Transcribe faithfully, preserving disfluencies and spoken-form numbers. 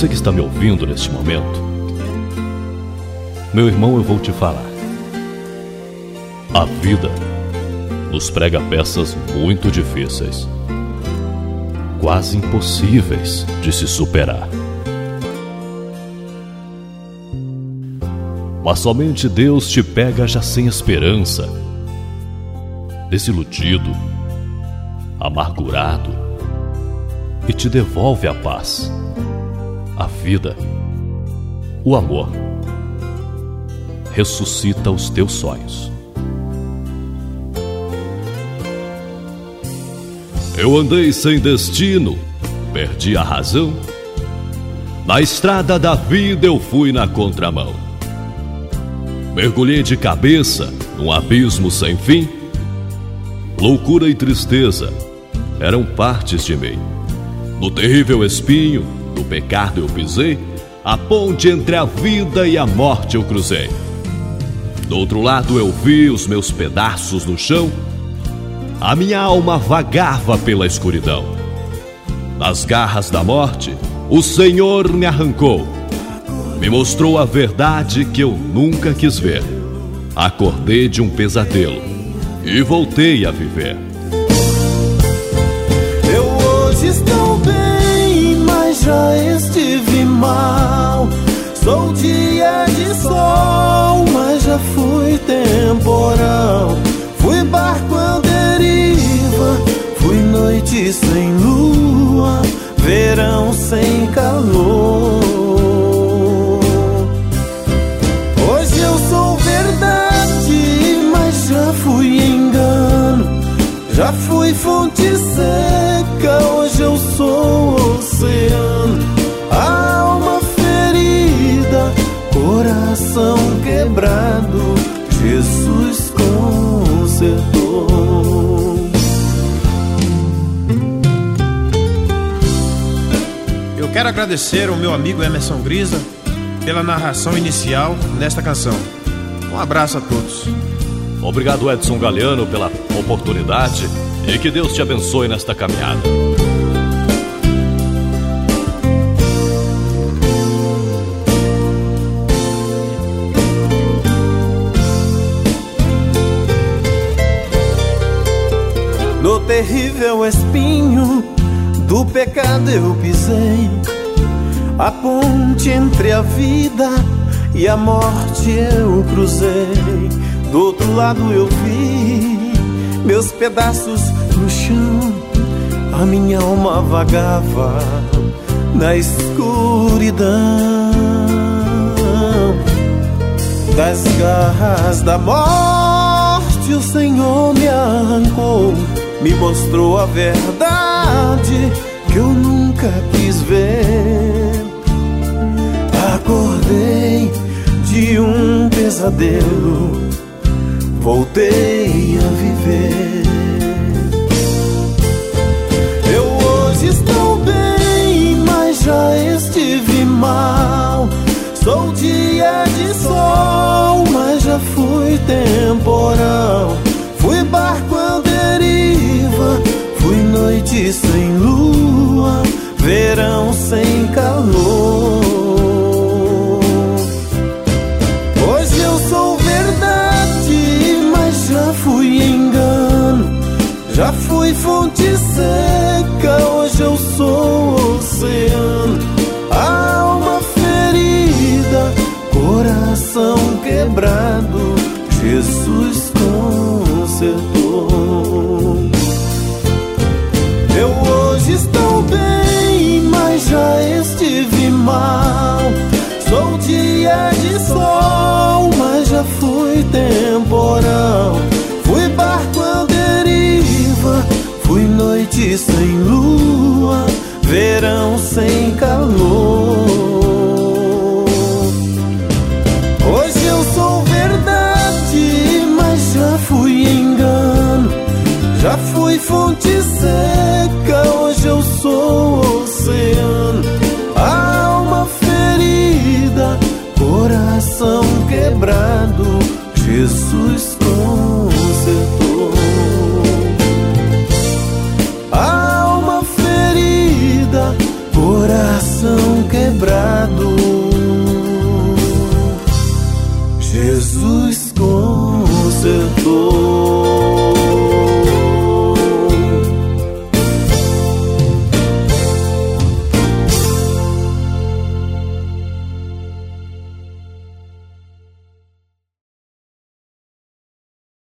Você que está me ouvindo neste momento, meu irmão, eu vou te falar. A vida nos prega peças muito difíceis, quase impossíveis de se superar. Mas somente Deus te pega já sem esperança, desiludido, amargurado, e te devolve a paz, a vida, o amor. Ressuscita os teus sonhos. Eu andei sem destino, perdi a razão. Na estrada da vida eu fui na contramão. Mergulhei de cabeça num abismo sem fim. Loucura e tristeza eram partes de mim. No terrível espinho do pecado eu pisei. A ponte entre a vida e a morte eu cruzei. Do outro lado eu vi os meus pedaços no chão. A minha alma vagava pela escuridão. Nas garras da morte, o Senhor me arrancou. Me mostrou a verdade que eu nunca quis ver. Acordei de um pesadelo e voltei a viver. Eu hoje estou bem, mas já estive mal. Sou dia de sol, mas já fui temporal. Fui barco à deriva, fui noite sem lua, verão sem calor. Hoje eu sou verdade, mas já fui engano. Já fui fonte seca, hoje eu sou oceano. Alma ferida, coração quebrado, Jesus consertou. Eu quero agradecer ao meu amigo Emerson Grisa pela narração inicial nesta canção. Um abraço a todos. Obrigado, Edson Galeano, pela oportunidade e que Deus te abençoe nesta caminhada. No terrível espinho do pecado eu pisei. A ponte entre a vida e a morte eu cruzei. Do outro lado eu vi meus pedaços no chão. A minha alma vagava na escuridão. Das garras da morte o Senhor me arrancou. Me mostrou a verdade que eu nunca quis ver. Acordei de um pesadelo, voltei a viver. Eu hoje estou bem, mas já estive mal. Sou dia de sol, mas já fui temporal. Fui barco à deriva, fui noite sem lua, verão sem calor. Hoje eu sou verdade, mas já fui engano. Já fui fonte seca, hoje eu sou oceano. Alma ferida, coração quebrado, Jesus consertou. Eu hoje estou bem, mas já estive mal. Sou dia de sol, mas já fui temporal. Fui barco à deriva, fui noite sem lua, verão sem calor. Hoje eu sou verdade, mas já fui engano. Já fui fonte seca, hoje eu sou oceano. Alma ferida, coração quebrado, Jesus consertou. Alma ferida, coração quebrado, quebrado.